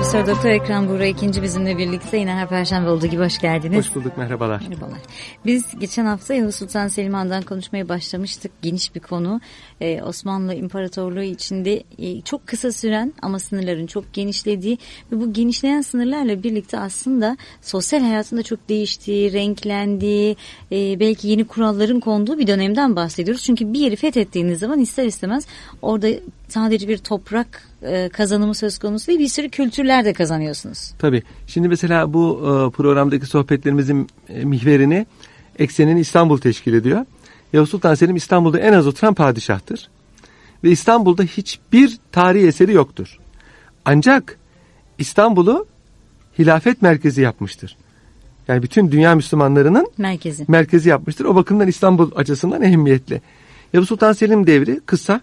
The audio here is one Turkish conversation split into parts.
Profesör Doktor Ekrem Buğra ikinci bizimle birlikte yine her perşembe olduğu gibi hoş geldiniz. Hoş bulduk, merhabalar. Merhabalar. Biz geçen hafta Yavuz Sultan Selim Han'dan konuşmaya başlamıştık. Geniş bir konu. Osmanlı İmparatorluğu içinde çok kısa süren ama sınırların çok genişlediği ve bu genişleyen sınırlarla birlikte aslında sosyal hayatında çok değiştiği, renklendiği, belki yeni kuralların konduğu bir dönemden bahsediyoruz. Çünkü bir yeri fethettiğiniz zaman ister istemez orada sadece bir toprak kazanımı söz konusu değil, bir sürü kültürler de kazanıyorsunuz. Tabii. Şimdi mesela bu programdaki sohbetlerimizin mihverini, eksenini İstanbul teşkil ediyor. Yavuz Sultan Selim İstanbul'da en az oturan padişahtır. Ve İstanbul'da hiçbir tarihi eseri yoktur. Ancak İstanbul'u hilafet merkezi yapmıştır. Yani bütün dünya Müslümanlarının merkezi yapmıştır. O bakımdan İstanbul açısından ehemmiyetli. Yavuz Sultan Selim devri kısa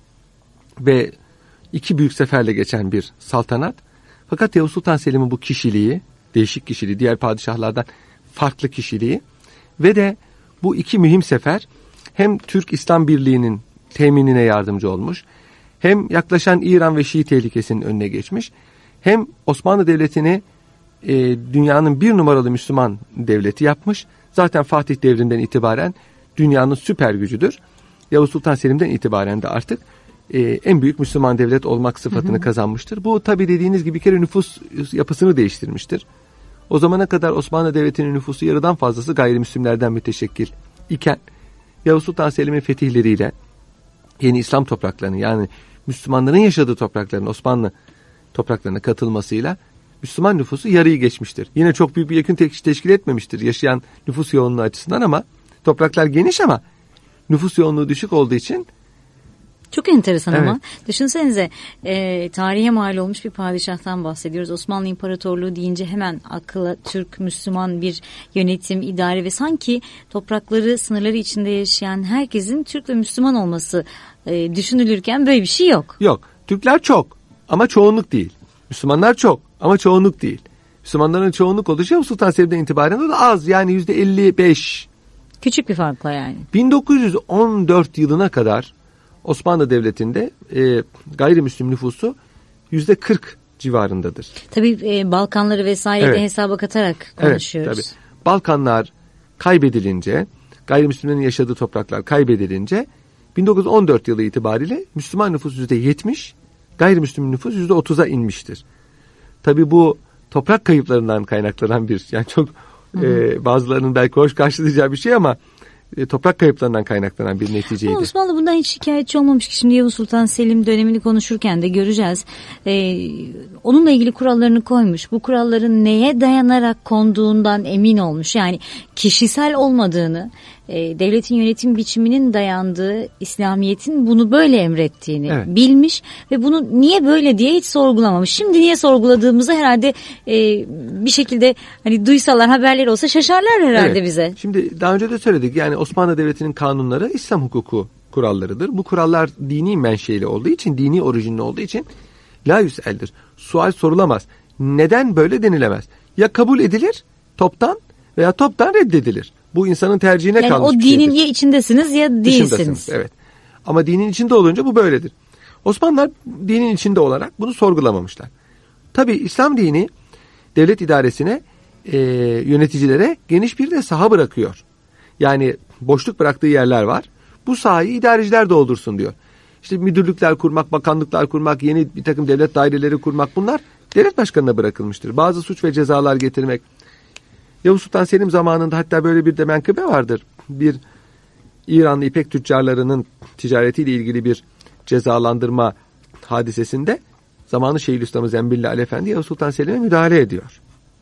ve 2 büyük seferle geçen bir saltanat. Fakat Yavuz Sultan Selim'in bu kişiliği, değişik kişiliği, diğer padişahlardan farklı kişiliği ve de bu 2 mühim sefer hem Türk-İslam Birliği'nin teminine yardımcı olmuş, hem yaklaşan İran ve Şii tehlikesinin önüne geçmiş, hem Osmanlı Devleti'ni dünyanın bir numaralı Müslüman devleti yapmış. Zaten Fatih devrinden itibaren dünyanın süper gücüdür. Yavuz Sultan Selim'den itibaren de artık en büyük Müslüman devlet olmak sıfatını kazanmıştır. Bu tabi dediğiniz gibi bir kere nüfus yapısını değiştirmiştir. O zamana kadar Osmanlı Devleti'nin nüfusu yarıdan fazlası gayrimüslimlerden müteşekkil iken Yavuz Sultan Selim'in fetihleriyle yeni İslam topraklarının, yani Müslümanların yaşadığı toprakların Osmanlı topraklarına katılmasıyla Müslüman nüfusu yarıyı geçmiştir. Yine çok büyük bir yekün teşkil etmemiştir yaşayan nüfus yoğunluğu açısından ama topraklar geniş ama nüfus yoğunluğu düşük olduğu için. Çok enteresan ama düşünsenize tarihe mal olmuş bir padişahtan bahsediyoruz. Osmanlı İmparatorluğu deyince hemen akla Türk, Müslüman bir yönetim, idare ve sanki toprakları, sınırları içinde yaşayan herkesin Türk ve Müslüman olması düşünülürken böyle bir şey yok. Yok. Türkler çok ama çoğunluk değil. Müslümanlar çok ama çoğunluk değil. Müslümanların çoğunluk olduğu için Sultan Selim'den itibaren o da az, yani %55. Küçük bir farkla yani. 1914 yılına kadar Osmanlı Devleti'nde gayrimüslim nüfusu %40 civarındadır. Tabii Balkanları vesaire de hesaba katarak konuşuyoruz. Evet, tabii. Balkanlar kaybedilince, gayrimüslimlerin yaşadığı topraklar kaybedilince 1914 yılı itibariyle Müslüman nüfus %70, gayrimüslim nüfus %30'a inmiştir. Tabii bu toprak kayıplarından kaynaklanan bir, yani çok bazılarının belki hoş karşılayacağı bir şey ama toprak kayıplarından kaynaklanan bir neticeydi. Ama Osmanlı bundan hiç şikayetçi olmamış ki. Şimdi Yavuz Sultan Selim dönemini konuşurken de göreceğiz. Onunla ilgili kurallarını koymuş. Bu kuralların neye dayanarak konduğundan emin olmuş. Yani kişisel olmadığını, devletin yönetim biçiminin dayandığı, İslamiyet'in bunu böyle emrettiğini bilmiş ve bunu niye böyle diye hiç sorgulamamış. Şimdi niye sorguladığımızı herhalde bir şekilde hani duysalar, haberleri olsa şaşarlar herhalde bize. Şimdi daha önce de söyledik, yani Osmanlı Devleti'nin kanunları İslam hukuku kurallarıdır. Bu kurallar dini menşeli olduğu için, dini orijinli olduğu için la yüseldir. Sual sorulamaz. Neden böyle denilemez? Ya kabul edilir toptan veya toptan reddedilir. Bu insanın tercihine yani kalmış bir şeydir. Yani o dinin şeydir. ya içindesiniz ya değilsiniz. Evet. Ama dinin içinde olunca bu böyledir. Osmanlılar dinin içinde olarak bunu sorgulamamışlar. Tabii İslam dini devlet idaresine, yöneticilere geniş bir de saha bırakıyor. Yani boşluk bıraktığı yerler var. Bu sahayı idareciler doldursun diyor. İşte müdürlükler kurmak, bakanlıklar kurmak, yeni bir takım devlet daireleri kurmak, bunlar devlet başkanına bırakılmıştır. Bazı suç ve cezalar getirmek. Yavuz Sultan Selim zamanında hatta böyle bir de menkıbe vardır. Bir İranlı ipek tüccarlarının ticaretiyle ilgili bir cezalandırma hadisesinde zamanı Şeyhülislam Zembilli Ali Efendi Yavuz Sultan Selim'e müdahale ediyor.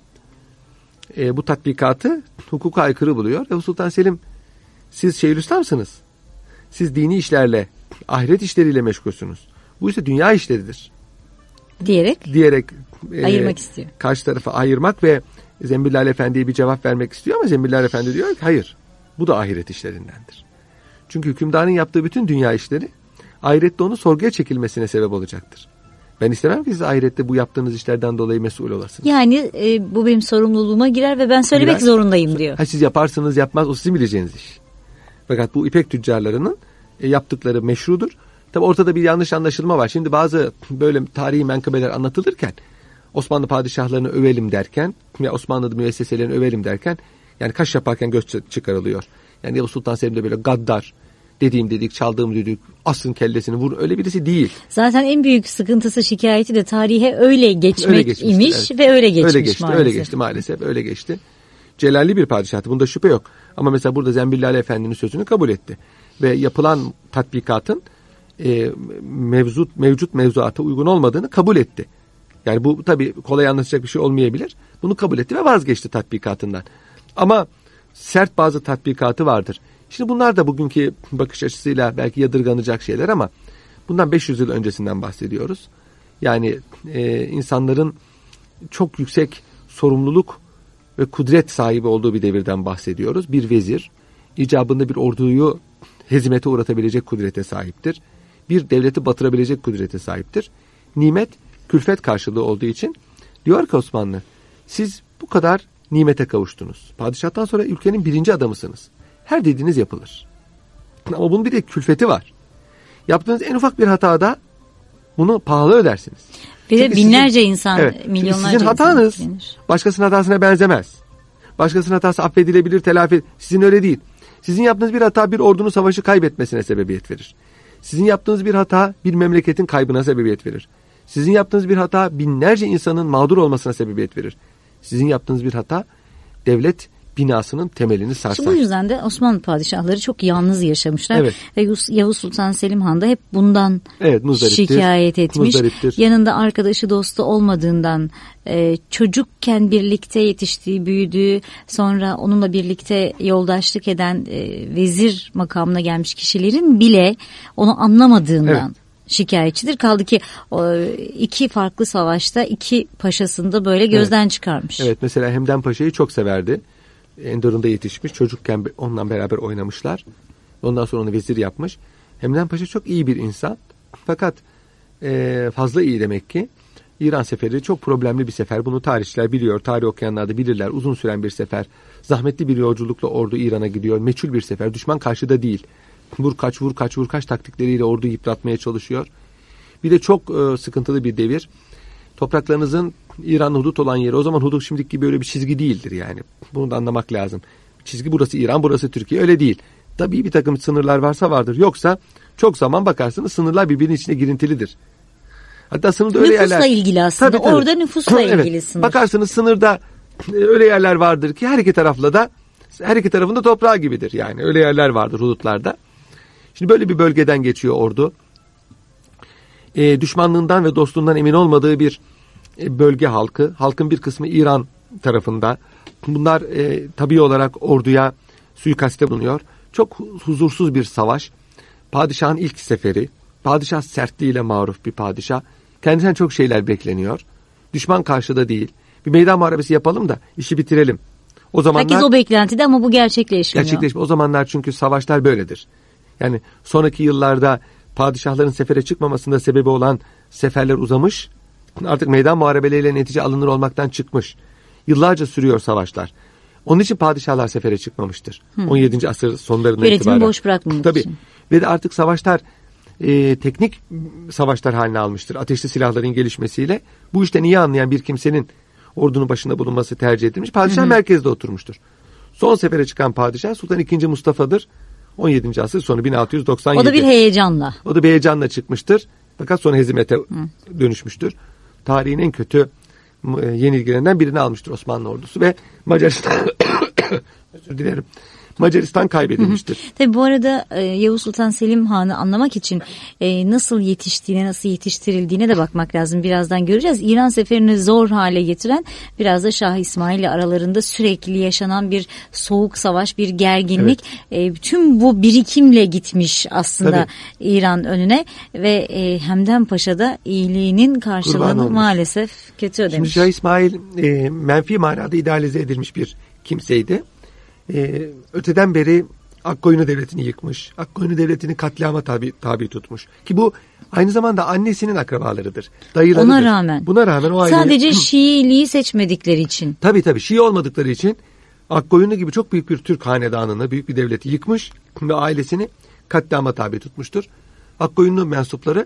Bu tatbikatı hukuka aykırı buluyor. Yavuz Sultan Selim, siz Şeyhülislam'sınız. Siz dini işlerle, ahiret işleriyle meşgulsünüz. Bu ise dünya işleridir. Diyerek ayırmak istiyor. Karşı tarafa ayırmak ve Zembilli Ali Efendi'ye bir cevap vermek istiyor ama Zembilli Ali Efendi diyor ki hayır, bu da ahiret işlerindendir. Çünkü hükümdarın yaptığı bütün dünya işleri ahirette onun sorguya çekilmesine sebep olacaktır. Ben istemem ki siz ahirette bu yaptığınız işlerden dolayı mesul olasınız. Yani bu benim sorumluluğuma girer ve ben söylemek zorundayım diyor. Siz yaparsınız yapmaz, o sizin bileceğiniz iş. Fakat bu ipek tüccarlarının yaptıkları meşrudur. Tabi ortada bir yanlış anlaşılma var. Şimdi bazı böyle tarihi menkıbeler anlatılırken Osmanlı padişahlarını övelim derken ve Osmanlı müesseselerini övelim derken yani kaş yaparken göz çıkarılıyor. Yani Yavuz Sultan Selim de böyle gaddar, dediğim dedik, çaldığım dedik, asın kellesini vur, öyle birisi değil. Zaten en büyük sıkıntısı, şikayeti de tarihe öyle geçmek imiş, evet. Ve öyle geçmiş maalesef. Öyle geçti maalesef, öyle geçti. Celalli bir padişahtı, bunda şüphe yok. Ama mesela burada Zembillali Efendi'nin sözünü kabul etti. Ve yapılan tatbikatın mevcut mevzuata uygun olmadığını kabul etti. Yani bu tabii kolay anlaşılacak bir şey olmayabilir. Bunu kabul etti ve vazgeçti tatbikatından. Ama sert bazı tatbikatı vardır. Şimdi bunlar da bugünkü bakış açısıyla belki yadırganacak şeyler ama bundan 500 yıl öncesinden bahsediyoruz. Yani insanların çok yüksek sorumluluk ve kudret sahibi olduğu bir devirden bahsediyoruz. Bir vezir icabında bir orduyu hezimete uğratabilecek kudrete sahiptir. Bir devleti batırabilecek kudrete sahiptir. Nimet külfet karşılığı olduğu için diyor ki Osmanlı, siz bu kadar nimete kavuştunuz. Padişahtan sonra ülkenin birinci adamısınız. Her dediğiniz yapılır. Ama bunun bir de külfeti var. Yaptığınız en ufak bir hatada bunu pahalı ödersiniz. Bir de binlerce insan, evet, milyonlarca sizin hatanız başkasının hatasına benzemez. Başkasının hatası affedilebilir, telafi. Sizin öyle değil. Sizin yaptığınız bir hata bir ordunun savaşı kaybetmesine sebebiyet verir. Sizin yaptığınız bir hata bir memleketin kaybına sebebiyet verir. Sizin yaptığınız bir hata binlerce insanın mağdur olmasına sebebiyet verir. Sizin yaptığınız bir hata devlet binasının temelini sarsar. Bu yüzden de Osmanlı padişahları çok yalnız yaşamışlar. Evet. Ve Yavuz Sultan Selim Han da hep bundan şikayet etmiş. Yanında arkadaşı dostu olmadığından, çocukken birlikte yetiştiği, büyüdüğü, sonra onunla birlikte yoldaşlık eden vezir makamına gelmiş kişilerin bile onu anlamadığından. Evet. Şikayetçidir. Kaldı ki iki farklı savaşta iki paşasını da böyle gözden çıkarmış. Evet, mesela Hemdem Paşa'yı çok severdi. Endorun'da yetişmiş. Çocukken onunla beraber oynamışlar. Ondan sonra onu vezir yapmış. Hemdem Paşa çok iyi bir insan. Fakat fazla iyi demek ki. İran seferi çok problemli bir sefer. Bunu tarihçiler biliyor. Tarih okuyanlar da bilirler. Uzun süren bir sefer. Zahmetli bir yolculukla ordu İran'a gidiyor. Meçhul bir sefer. Düşman karşıda değil. Vur kaç taktikleriyle orduyu yıpratmaya çalışıyor. Bir de çok sıkıntılı bir devir. Topraklarınızın İran'la hudut olan yeri, o zaman hudut şimdiki gibi böyle bir çizgi değildir yani. Bunu da anlamak lazım. Çizgi burası İran, burası Türkiye, öyle değil. Tabii bir takım sınırlar varsa vardır. Yoksa çok zaman bakarsınız sınırlar birbirinin içine girintilidir. Hatta sınırda öyle yerler. Nüfusla ilgili aslında. Tabii. Orada nüfusla ilgili evet. Sınır. Bakarsınız sınırda öyle yerler vardır ki her iki tarafında toprağı gibidir. Yani öyle yerler vardır hudutlarda. Şimdi böyle bir bölgeden geçiyor ordu. Düşmanlığından ve dostluğundan emin olmadığı bir bölge halkı. Halkın bir kısmı İran tarafında. Bunlar tabii olarak orduya suikaste bulunuyor. Çok huzursuz bir savaş. Padişahın ilk seferi. Padişah sertliğiyle maruf bir padişah. Kendisinden çok şeyler bekleniyor. Düşman karşıda değil. Bir meydan muharebesi yapalım da işi bitirelim. O zamanlar, herkes o beklentide ama bu gerçekleşmiyor. O zamanlar çünkü savaşlar böyledir. Yani sonraki yıllarda padişahların sefere çıkmamasında sebebi olan seferler uzamış. Artık meydan muharebeleriyle netice alınır olmaktan çıkmış. Yıllarca sürüyor savaşlar. Onun için padişahlar sefere çıkmamıştır. 17. asır sonlarında itibaren. Yönetimi boş bırakmamak tabii. için. Ve de artık savaşlar teknik savaşlar haline almıştır. Ateşli silahların gelişmesiyle. Bu işten iyi anlayan bir kimsenin ordunun başında bulunması tercih edilmiş. Padişah merkezde oturmuştur. Son sefere çıkan padişah Sultan II. Mustafa'dır. 17. asır sonu 1697. O da bir heyecanla. O da bir heyecanla çıkmıştır. Fakat sonra hezimete dönüşmüştür. Tarihin en kötü yenilgilerinden birini almıştır Osmanlı ordusu ve Macaristan özür dilerim. Macaristan kaybedilmiştir. Tabii bu arada Yavuz Sultan Selim Han'ı anlamak için nasıl yetiştiğine, nasıl yetiştirildiğine de bakmak lazım. Birazdan göreceğiz. İran seferini zor hale getiren, biraz da Şah İsmail ile aralarında sürekli yaşanan bir soğuk savaş, bir gerginlik. Evet. Tüm bu birikimle gitmiş aslında tabii. İran önüne ve Hemdem Paşa da iyiliğinin karşılığını maalesef kötü ödemiş. Şimdi Şah İsmail menfi manada idealize edilmiş bir kimseydi. Öteden beri Akkoyunlu Devleti'ni yıkmış. Akkoyunlu Devleti'ni katliama tabi tutmuş. Ki bu aynı zamanda annesinin akrabalarıdır. Dayılarıdır. Ona rağmen. Buna rağmen o aile... Sadece Şiiliği seçmedikleri için. Tabii Şii olmadıkları için Akkoyunlu gibi çok büyük bir Türk hanedanını, büyük bir devleti yıkmış ve ailesini katliama tabi tutmuştur. Akkoyunlu mensupları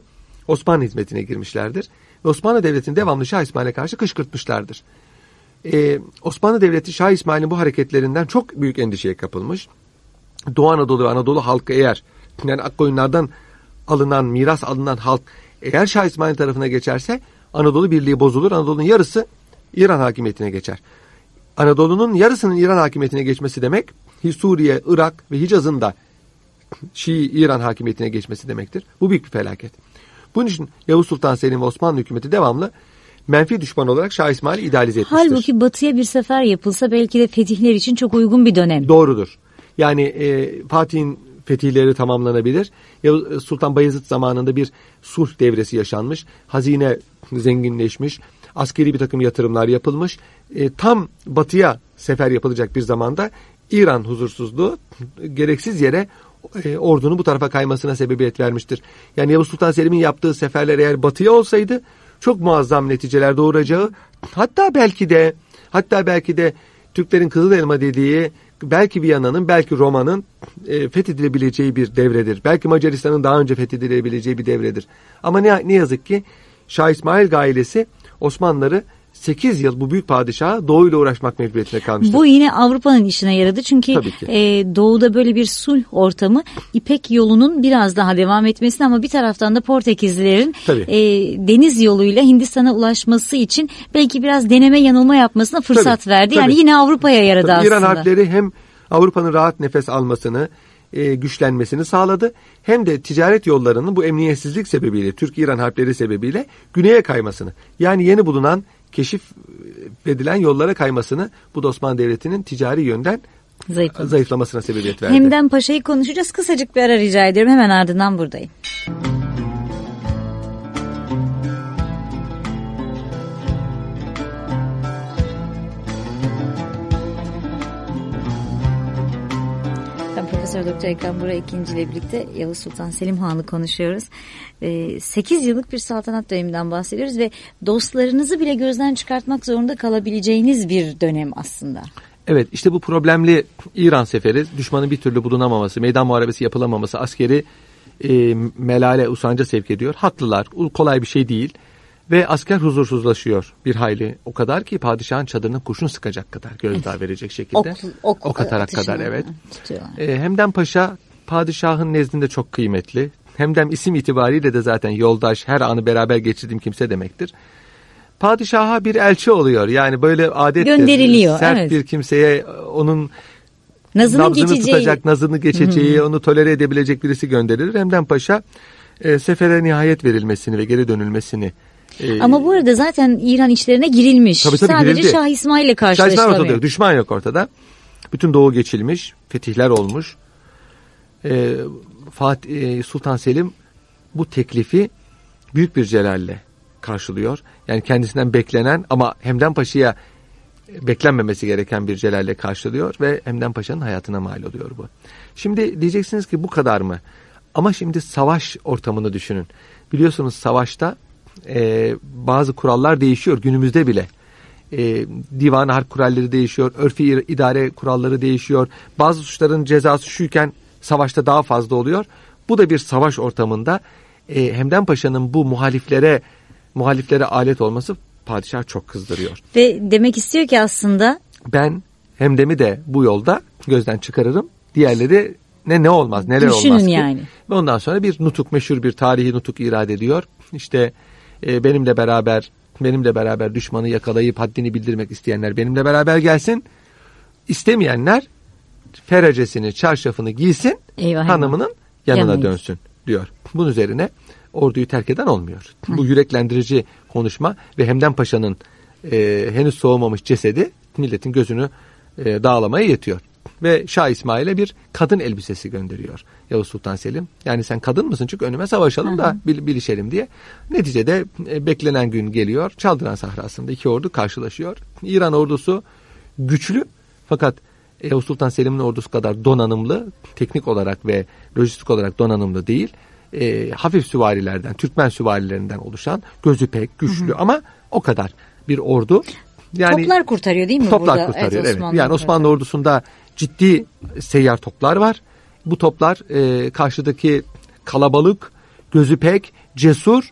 Osmanlı hizmetine girmişlerdir. Ve Osmanlı Devleti'ni devamlı Şah İsmail'e karşı kışkırtmışlardır. Osmanlı Devleti Şah İsmail'in bu hareketlerinden çok büyük endişeye kapılmış. Doğu Anadolu ve Anadolu halkı eğer, yani Akkoyunlardan miras alınan halk eğer Şah İsmail tarafına geçerse Anadolu birliği bozulur. Anadolu'nun yarısı İran hakimiyetine geçer. Anadolu'nun yarısının İran hakimiyetine geçmesi demek, Suriye, Irak ve Hicaz'ın da Şii İran hakimiyetine geçmesi demektir. Bu büyük bir felaket. Bunun için Yavuz Sultan Selim ve Osmanlı hükümeti devamlı menfi düşman olarak Şah İsmail'i idealize etmiştir. Halbuki batıya bir sefer yapılsa belki de fetihler için çok uygun bir dönem. Doğrudur. Yani Fatih'in fetihleri tamamlanabilir. Sultan Bayezid zamanında bir sulh devresi yaşanmış. Hazine zenginleşmiş. Askeri bir takım yatırımlar yapılmış. Tam batıya sefer yapılacak bir zamanda İran huzursuzluğu gereksiz yere ordunun bu tarafa kaymasına sebebiyet vermiştir. Yani Yavuz Sultan Selim'in yaptığı seferler eğer batıya olsaydı çok muazzam neticeler doğuracağı, hatta belki de Türklerin Kızılelma dediği belki Viyana'nın, belki Roma'nın fethedilebileceği bir devredir. Belki Macaristan'ın daha önce fethedilebileceği bir devredir. Ama ne yazık ki Şah İsmail ailesi Osmanlıları 8 yıl bu büyük padişaha doğuyla uğraşmak mecburiyetine kalmıştır. Bu yine Avrupa'nın işine yaradı. Çünkü doğuda böyle bir sulh ortamı İpek yolunun biraz daha devam etmesini ama bir taraftan da Portekizlilerin deniz yoluyla Hindistan'a ulaşması için belki biraz deneme yanılma yapmasına fırsat verdi. Yani yine Avrupa'ya yaradı aslında. İran harpleri hem Avrupa'nın rahat nefes almasını, güçlenmesini sağladı. Hem de ticaret yollarının bu emniyetsizlik sebebiyle, Türk-İran harpleri sebebiyle güneye kaymasını, yani yeni bulunan, keşif edilen yollara kaymasını, bu da Osmanlı Devleti'nin ticari yönden zayıflamasına sebebiyet verdi. Hemdem Paşa'yı konuşacağız. Kısacık bir ara rica ediyorum. Hemen ardından buradayım. Profesör Doktor Ekrem Burak II ile birlikte Yavuz Sultan Selim Han'ı konuşuyoruz. 8 yıllık bir saltanat döneminden bahsediyoruz ve dostlarınızı bile gözden çıkartmak zorunda kalabileceğiniz bir dönem aslında. Evet, işte bu problemli İran seferi, düşmanın bir türlü bulunamaması, meydan muharebesi yapılamaması askeri melale, usanca sevk ediyor. Haklılar, kolay bir şey değil. Ve asker huzursuzlaşıyor bir hayli. O kadar ki padişahın çadırına kurşun sıkacak kadar, gözdağı verecek şekilde. Ok atarak kadar, evet. Hemdem Paşa padişahın nezdinde çok kıymetli. Hemdem isim itibariyle de zaten yoldaş, her anı beraber geçirdiğim kimse demektir. Padişaha bir elçi oluyor. Yani böyle adettir. Gönderiliyor. Sert bir kimseye onun nabzını tutacak, nazını geçeceği, onu tolere edebilecek birisi gönderilir. Hemdem Paşa sefere nihayet verilmesini ve geri dönülmesini. Ama bu arada zaten İran içlerine girilmiş. Tabii, sadece girildi. Şah İsmail ile karşılaşılamıyor. Şah İsmail düşman yok ortada. Bütün doğu geçilmiş, fetihler olmuş. Sultan Selim bu teklifi büyük bir celalle karşılıyor. Yani kendisinden beklenen ama Hemdem Paşa'ya beklenmemesi gereken bir celalle karşılıyor ve Hemdem Paşa'nın hayatına mal oluyor bu. Şimdi diyeceksiniz ki bu kadar mı? Ama şimdi savaş ortamını düşünün. Biliyorsunuz savaşta bazı kurallar değişiyor günümüzde bile. Divan-ı harp kuralları değişiyor, örfi idare kuralları değişiyor. Bazı suçların cezası şuyken savaşta daha fazla oluyor. Bu da bir savaş ortamında Hemdem Paşa'nın bu muhaliflere alet olması padişah çok kızdırıyor. Ve demek istiyor ki aslında ben Hemdem'i de bu yolda gözden çıkarırım. Diğerleri ne olmaz, neler düşünün olmaz ki. Yani. Ve ondan sonra bir nutuk, meşhur bir tarihi nutuk irade ediyor. İşte benimle beraber düşmanı yakalayıp haddini bildirmek isteyenler benimle beraber gelsin. İstemeyenler ferecesini, çarşafını giysin, hanımının yanına dönsün diyor. Bunun üzerine orduyu terk eden olmuyor. Bu yüreklendirici konuşma ve Hemdem Paşa'nın henüz soğumamış cesedi milletin gözünü dağlamaya yetiyor. Ve Şah İsmail'e bir kadın elbisesi gönderiyor Yavuz Sultan Selim. Yani sen kadın mısın? Çünkü önüme savaşalım da bilişelim diye. Neticede beklenen gün geliyor. Çaldıran Sahrası'nda iki ordu karşılaşıyor. İran ordusu güçlü fakat Yavuz Sultan Selim'in ordusu kadar donanımlı, teknik olarak ve lojistik olarak donanımlı değil. Hafif süvarilerden, Türkmen süvarilerinden oluşan, gözü pek güçlü ama o kadar bir ordu. Yani toplar kurtarıyor değil mi toplar burada? Kurtarıyor, evet. Yani Osmanlı ordusunda ciddi seyyar toplar var. Bu toplar karşıdaki kalabalık, gözü pek, cesur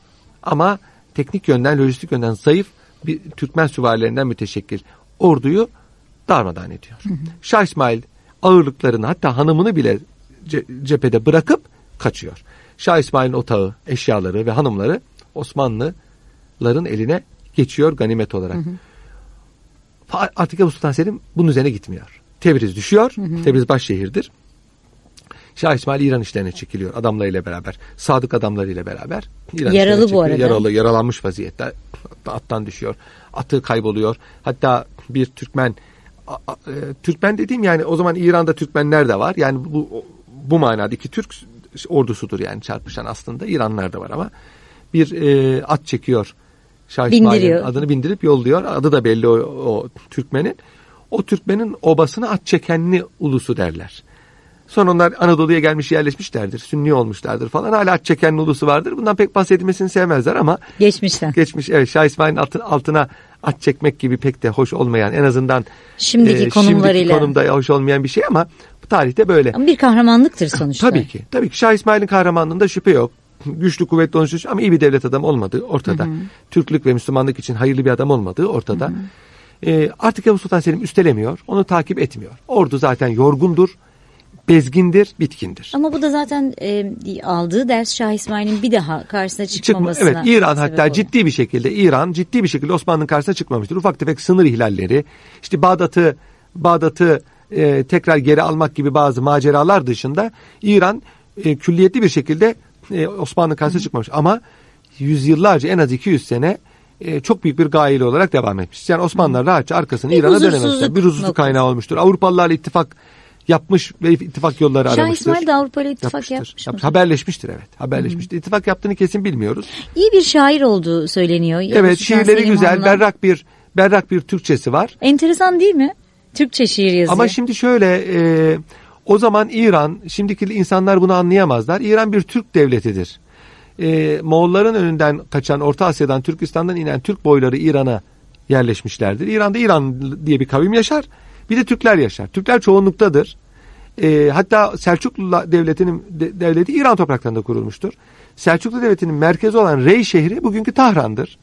Ama teknik yönden, lojistik yönden zayıf bir Türkmen süvarilerinden müteşekkil orduyu darmadağın ediyor. Şah İsmail ağırlıklarını, hatta hanımını bile cephede bırakıp kaçıyor. Şah İsmail'in otağı, eşyaları ve hanımları Osmanlıların eline geçiyor ganimet olarak. Artık Yavuz Sultan Selim bunun üzerine gitmiyor. Tebriz düşüyor. Tebriz başşehirdir. Şah İsmail İran işlerine çekiliyor adamlarıyla beraber. Sadık adamlarıyla beraber. Yaralı bu arada. Yaralanmış vaziyette. Attan düşüyor. Atı kayboluyor. Hatta bir Türkmen dediğim yani o zaman İran'da Türkmenler de var. Yani bu manada iki Türk ordusudur yani çarpışan aslında. İranlılar da var ama bir at çekiyor. Şah İsmail'in adını bindirip yolluyor. Adı da belli o Türkmenin. O Türkmenin obasına at çekenli ulusu derler. Sonra onlar Anadolu'ya gelmiş yerleşmişlerdir. Sünni olmuşlardır falan. Hala at çekenli ulusu vardır. Bundan pek bahsedilmesini sevmezler ama. Geçmiş evet, Şah İsmail'in altına at çekmek gibi pek de hoş olmayan, en azından şimdiki konumda hoş olmayan bir şey ama bu tarihte böyle. Ama bir kahramanlıktır sonuçta. Tabii ki Şah İsmail'in kahramanlığında şüphe yok. Güçlü, kuvvetli olmuş ama iyi bir devlet adamı olmadığı ortada. Türklük ve Müslümanlık için hayırlı bir adam olmadığı ortada. Artık Yavuz Sultan Selim üstelemiyor. Onu takip etmiyor. Ordu zaten yorgundur, bezgindir, bitkindir. Ama bu da zaten aldığı ders Şah İsmail'in bir daha karşısına çıkmamasına. Evet, İran hatta ciddi bir şekilde Osmanlı'nın karşısına çıkmamıştır. Ufak tefek sınır ihlalleri, işte Bağdat'ı tekrar geri almak gibi bazı maceralar dışında İran külliyetli bir şekilde Osmanlı karşısına çıkmamış. Ama yüzyıllarca, en az 200 sene çok büyük bir gayeli olarak devam etmiş. Yani Osmanlılar rahatça arkasını İran'a dönememişler. Bir huzursuzluk kaynağı olmuştur. Avrupalılarla ittifak yapmış ve ittifak yolları aramıştır. Şah İsmail de Avrupa ile ittifak yapmış mı? Haberleşmiştir, evet. Haberleşmiştir. İttifak yaptığını kesin bilmiyoruz. İyi bir şair olduğu söyleniyor. Evet, şiirleri güzel, berrak bir Türkçesi var. Enteresan değil mi? Türkçe şiir yazıyor. Ama şimdi şöyle, o zaman İran, şimdiki insanlar bunu anlayamazlar. İran bir Türk devletidir. Moğolların önünden kaçan, Orta Asya'dan, Türkistan'dan inen Türk boyları İran'a yerleşmişlerdir. İran'da İran diye bir kavim yaşar. Bir de Türkler yaşar. Türkler çoğunluktadır. Hatta Selçuklu devleti İran topraklarında kurulmuştur. Selçuklu devletinin merkezi olan Rey şehri bugünkü Tahran'dır.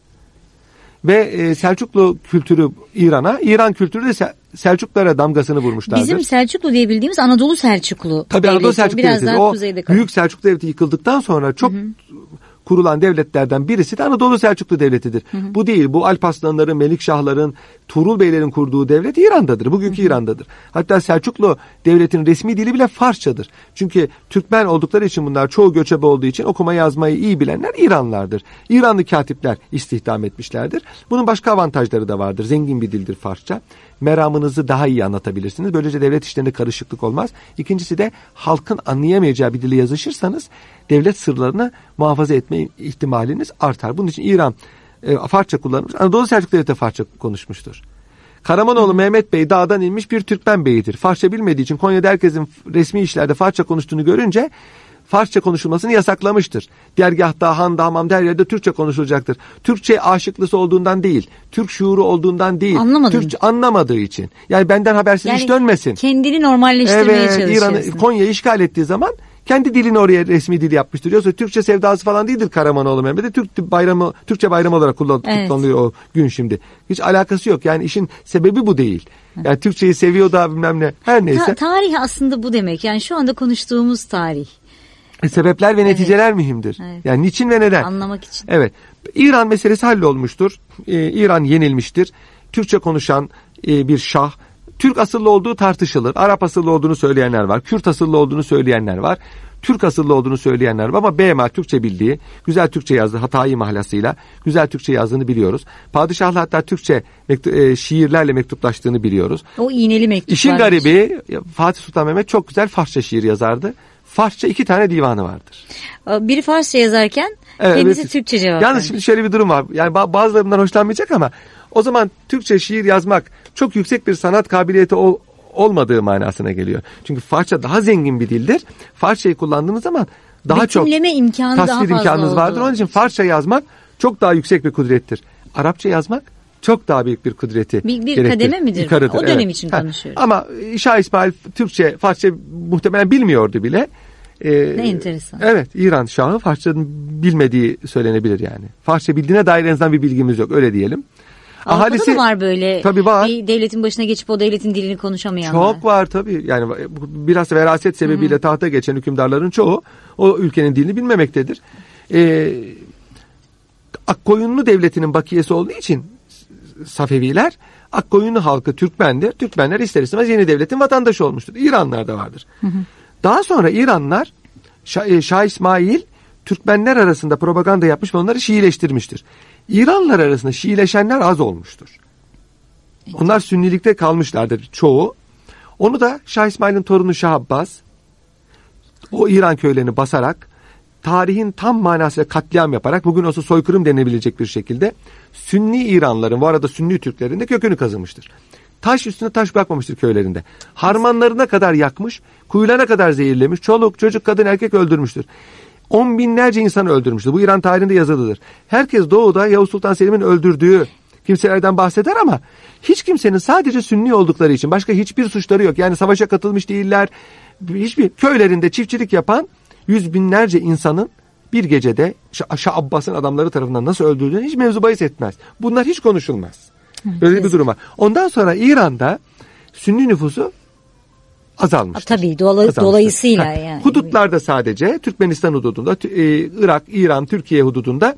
Ve Selçuklu kültürü İran kültürü de Selçuklulara damgasını vurmuşlardır. Bizim Selçuklu diye bildiğimiz Anadolu Selçuklu. Tabii Anadolu Selçuklu biraz daha kuzeyde kalıyor. Büyük Selçuklu devleti yıkıldıktan sonra çok kurulan devletlerden birisi de Anadolu Selçuklu Devleti'dir. Bu değil. Bu Alparslanların, Melikşahların, Tuğrul Beylerin kurduğu devlet İran'dadır. Bugünkü İran'dadır. Hatta Selçuklu devletinin resmi dili bile Farsçadır. Çünkü Türkmen oldukları için bunlar çoğu göçebe olduğu için okuma yazmayı iyi bilenler İranlılardır. İranlı katipler istihdam etmişlerdir. Bunun başka avantajları da vardır. Zengin bir dildir Farsça. Meramınızı daha iyi anlatabilirsiniz. Böylece devlet işlerinde karışıklık olmaz. İkincisi de halkın anlayamayacağı bir dile yazışırsanız devlet sırlarını muhafaza etme ihtimaliniz artar. Bunun için İran Farsça kullanmış. Anadolu Selçuklu Devleti Farsça konuşmuştur. Karamanoğlu Mehmet Bey dağdan inmiş bir Türkmen beyidir. Farsça bilmediği için Konya'da herkesin resmi işlerde Farsça konuştuğunu görünce Farsça konuşulmasını yasaklamıştır. Dergahta, handa, hamamda her yerde Türkçe konuşulacaktır. Türkçe aşıklısı olduğundan değil, Türk şuuru olduğundan değil. Türkçe anlamadığı için. Yani benden habersiz hiç dönmesin. Kendini normalleştirmeye çalışıyorsun. İran'ı, Konya'yı işgal ettiği zaman kendi dilini oraya resmi dil yapmıştır. Yoksa Türkçe sevdası falan değildir Karamanoğlu Mehmet'e. Türkçe bayramı olarak kutlanılıyor o gün şimdi. Hiç alakası yok. Yani işin sebebi bu değil. Yani Türkçeyi seviyor da bilmem ne. Her neyse. Tarih aslında bu demek. Yani şu anda konuştuğumuz tarih. Sebepler ve neticeler mühimdir. Evet. Yani niçin ve neden? Anlamak için. Evet. İran meselesi hallolmuştur. İran yenilmiştir. Türkçe konuşan bir şah. Türk asıllı olduğu tartışılır. Arap asıllı olduğunu söyleyenler var. Kürt asıllı olduğunu söyleyenler var. Türk asıllı olduğunu söyleyenler var ama BMA Türkçe bildiği, güzel Türkçe yazdığı, Hatayi mahlasıyla güzel Türkçe yazdığını biliyoruz. Padişahla hatta Türkçe şiirlerle mektuplaştığını biliyoruz. O iğneli mektuplar. İşin garibi Fatih Sultan Mehmet çok güzel Farsça şiir yazardı. Farsça 2 tane divanı vardır. Biri Farsça yazarken kendisi Türkçe cevap Yalnız şimdi şöyle bir durum var. Yani bazıları bundan hoşlanmayacak ama o zaman Türkçe şiir yazmak çok yüksek bir sanat kabiliyeti olmadığı manasına geliyor. Çünkü Farsça daha zengin bir dildir. Farsçayı kullandığınız zaman daha çok tasvir imkanınız vardır. Onun için Farsça yazmak çok daha yüksek bir kudrettir. Arapça yazmak çok daha büyük bir kudreti bir kademe midir? O dönem için konuşuyoruz. Ama Şah İsmail Türkçe, Farsça muhtemelen bilmiyordu bile. Ne enteresan. Evet, İran Şahı Farsça'nın bilmediği söylenebilir yani. Farsça bildiğine dair en azından bir bilgimiz yok, öyle diyelim. Avrupa'da da var böyle. Tabii var. Bir devletin başına geçip o devletin dilini konuşamayanlar. Çok var tabii. Yani biraz veraset sebebiyle tahta geçen hükümdarların çoğu o ülkenin dilini bilmemektedir. Akkoyunlu devletinin bakiyesi olduğu için Safeviler, Akkoyunlu halkı Türkmendir. Türkmenler ister istemez yeni devletin vatandaşı olmuştur. İranlar da vardır. Daha sonra İranlar Şah İsmail Türkmenler arasında propaganda yapmış ve onları Şiileştirmiştir. İranlılar arasında Şiileşenler az olmuştur. Onlar Sünnilikte kalmışlardır çoğu. Onu da Şah İsmail'in torunu Şah Abbas o İran köylerini basarak, tarihin tam manasıyla katliam yaparak, bugün olsa soykırım denilebilecek bir şekilde Sünni İranlıların, bu arada Sünni Türklerin de kökünü kazımıştır. Taş üstüne taş bırakmamıştır köylerinde. Harmanlarına kadar yakmış, kuyularına kadar zehirlemiş, çoluk, çocuk, kadın, erkek öldürmüştür. 10 binlerce insanı öldürmüştür. Bu İran tarihinde yazılıdır. Herkes doğuda Yavuz Sultan Selim'in öldürdüğü kimselerden bahseder ama hiç kimsenin sadece Sünni oldukları için başka hiçbir suçları yok. Yani savaşa katılmış değiller. Hiçbir köylerinde çiftçilik yapan yüz binlerce insanın bir gecede Şah Abbas'ın adamları tarafından nasıl öldürüldüğünü hiç mevzu bahis etmez. Bunlar hiç konuşulmaz. Böyle bir durum var. Ondan sonra İran'da Sünni nüfusu azalmıştır. Tabii dolayısıyla yani. Hudutlarda sadece Türkmenistan hududunda, Irak, İran, Türkiye hududunda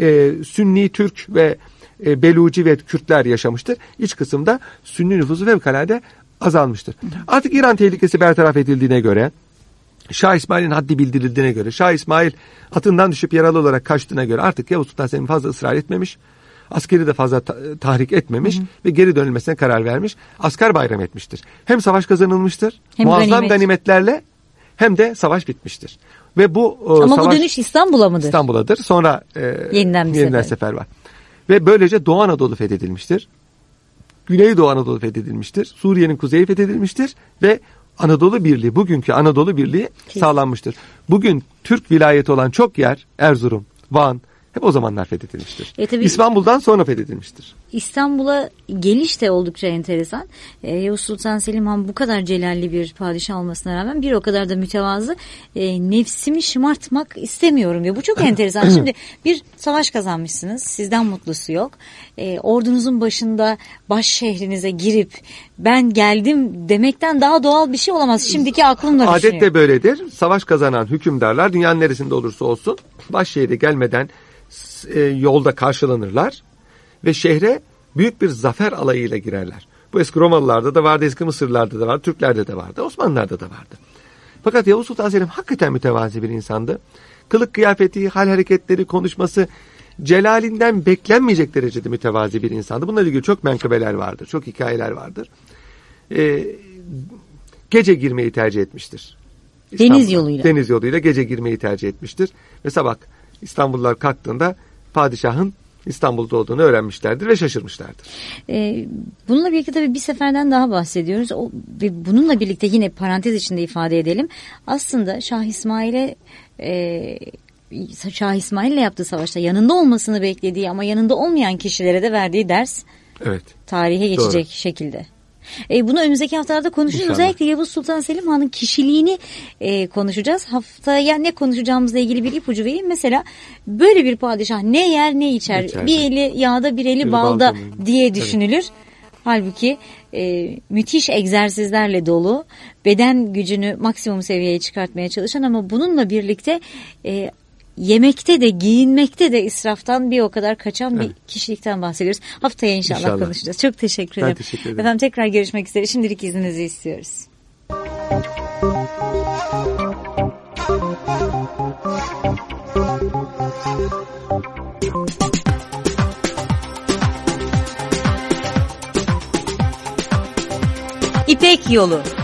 Sünni Türk ve Beluci ve Kürtler yaşamıştır. İç kısımda Sünni nüfusu fevkalade azalmıştır. Artık İran tehlikesi bertaraf edildiğine göre, Şah İsmail'in haddi bildirildiğine göre, Şah İsmail atından düşüp yaralı olarak kaçtığına göre artık Yavuz Sultan Selim fazla ısrar etmemiş. Askeri de fazla tahrik etmemiş ve geri dönülmesine karar vermiş. Asker bayram etmiştir. Hem savaş kazanılmıştır, hem muazzam ganimetlerle, hem de savaş bitmiştir. Ve bu ama savaş, bu dönüş İstanbul'a mıdır? İstanbul'adır. Sonra yeniden sefer var. Ve böylece Doğu Anadolu fethedilmiştir. Güneydoğu Anadolu fethedilmiştir. Suriye'nin kuzeyi fethedilmiştir ve Anadolu Birliği, bugünkü Anadolu Birliği sağlanmıştır. Bugün Türk vilayeti olan çok yer, Erzurum, Van, hep o zamanlar fethedilmiştir. İstanbul'dan sonra fethedilmiştir. İstanbul'a geliş de oldukça enteresan. Yavuz Sultan Selim Han bu kadar celalli bir padişah olmasına rağmen bir o kadar da mütevazı. Nefsimi şımartmak istemiyorum diyor. Bu çok enteresan. Şimdi bir savaş kazanmışsınız. Sizden mutlusu yok. Ordunuzun başında baş şehrinize girip ben geldim demekten daha doğal bir şey olamaz. Şimdiki aklımla düşünüyorum. Adet de böyledir. Savaş kazanan hükümdarlar dünyanın neresinde olursa olsun baş şehre gelmeden yolda karşılanırlar ve şehre büyük bir zafer alayıyla girerler. Bu eski Romalılarda da vardı, eski Mısırlılarda da vardı, Türklerde de vardı, Osmanlılarda da vardı. Fakat Yavuz Sultan Selim hakikaten mütevazi bir insandı. Kılık kıyafeti, hal hareketleri, konuşması celalinden beklenmeyecek derecede mütevazi bir insandı. Bununla ilgili çok menkıbeler vardır, çok hikayeler vardır. Gece girmeyi tercih etmiştir. Deniz yoluyla. Deniz yoluyla gece girmeyi tercih etmiştir. Ve sabah İstanbullular kalktığında padişahın İstanbul'da olduğunu öğrenmişlerdir ve şaşırmışlardır. Bununla birlikte tabii bir seferden daha bahsediyoruz. Ve bununla birlikte yine parantez içinde ifade edelim. Aslında Şah İsmail'le yaptığı savaşta yanında olmasını beklediği ama yanında olmayan kişilere de verdiği ders, evet, tarihe geçecek şekilde. Bunu önümüzdeki haftalarda konuşacağız. Özellikle Yavuz Sultan Selim Han'ın kişiliğini konuşacağız. Haftaya ne konuşacağımızla ilgili bir ipucu vereyim. Mesela böyle bir padişah ne yer ne içer. Bir eli yağda bir eli balda diye düşünülür. Evet. Halbuki müthiş egzersizlerle dolu, beden gücünü maksimum seviyeye çıkartmaya çalışan ama bununla birlikte yemekte de giyinmekte de israftan bir o kadar kaçan bir kişilikten bahsediyoruz. Haftaya inşallah konuşacağız. Çok teşekkür ederim. Teşekkür ederim. Efendim tekrar görüşmek üzere. Şimdilik izninizi istiyoruz. İpek Yolu